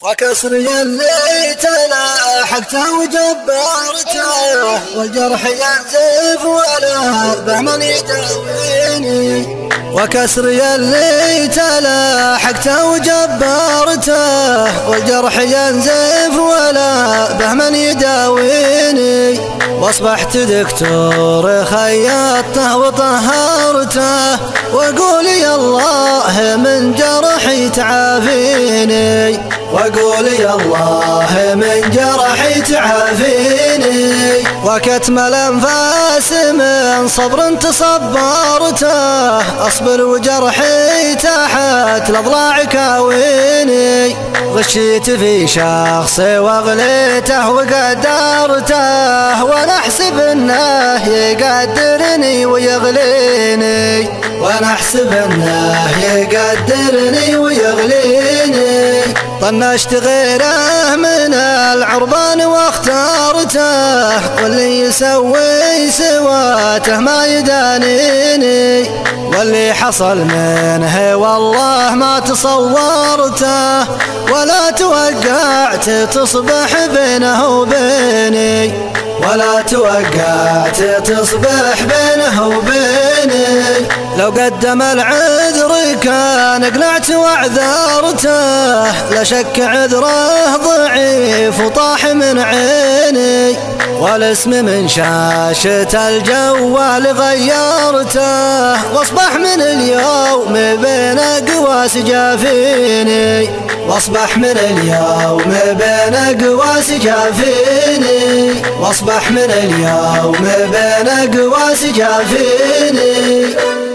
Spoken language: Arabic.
وكسري اللي تلاحقته وجبرته والجرح ينزف ولا به من يداويني. وكسري اللي تلاحقته وجبرته والجرح ينزف ولا به من يداويني. واصبحت دكتور خيطته وطهرته واقول يا الله من جرحي تعافيني. واقول يا الله من جرحي تعافيني. وكتم الانفاس من صبر تصبرته اصبر وجرحي تحت الاضلاع كاويني. غشيت في شخصي واغليته وقدرته وانا احسب انه يقدرني ويغليني. وانا احسب انه يقدرني ويغليني. طنشت غيره من العربان واخترته واللي يسوي سواته ما يدانيني. واللي حصل منه والله ما تصورته ولا توقعت تصبح بينه وبيني. ولا توقعت تصبح بينه وبيني. لو قدم العذر كان قلعت واعذرته لا شك عذره ضعيف وطاح من عيني. والاسم من شاشة الجوال غيرته واصبح من اليوم بين قواس جافيني. واصبح من اليوم بين قواس جافيني. واصبح من اليوم بين قواس جافيني.